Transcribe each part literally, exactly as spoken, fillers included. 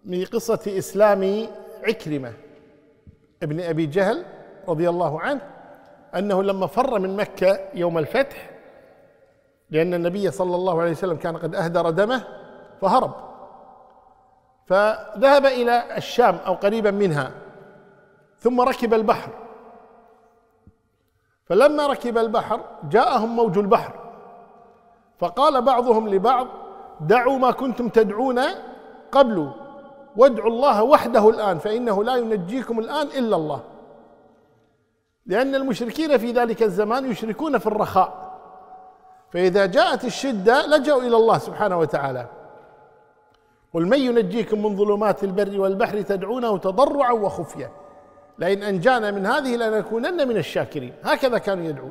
من قصة إسلام عكرمة ابن أبي جهل رضي الله عنه أنه لما فر من مكة يوم الفتح، لأن النبي صلى الله عليه وسلم كان قد أهدر دمه فهرب، فذهب إلى الشام أو قريبا منها، ثم ركب البحر. فلما ركب البحر جاءهم موج البحر، فقال بعضهم لبعض: دعوا ما كنتم تدعون قبل وادعوا الله وحده الآن، فإنه لا ينجيكم الآن إلا الله. لأن المشركين في ذلك الزمان يشركون في الرخاء، فإذا جاءت الشدة لجأوا إلى الله سبحانه وتعالى. قل من ينجيكم من ظلمات البر والبحر تدعونه تضرعا وخفية لئن أنجانا من هذه لنكونن من الشاكرين. هكذا كانوا يدعون.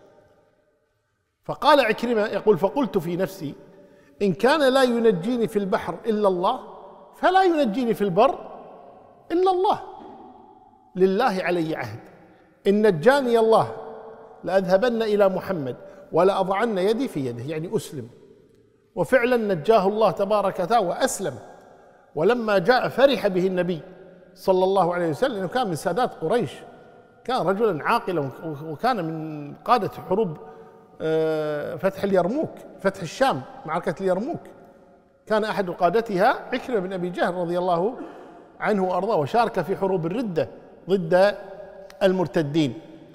فقال عكرمة يقول: فقلت في نفسي إن كان لا ينجيني في البحر إلا الله فلا ينجيني في البر إلا الله. لله علي عهد إن نجاني الله لأذهبن إلى محمد ولأضعن يدي في يده، يعني أسلم. وفعلا نجاه الله تبارك وتعالى وأسلم. ولما جاء فرح به النبي صلى الله عليه وسلم، لأنه كان من سادات قريش، كان رجلا عاقلا، وكان من قادة حروب فتح اليرموك، فتح الشام، معركة اليرموك، كان أحد قادتها عكرمة بن أبي جهل رضي الله عنه وأرضاه، وشارك في حروب الردة ضد المرتدين.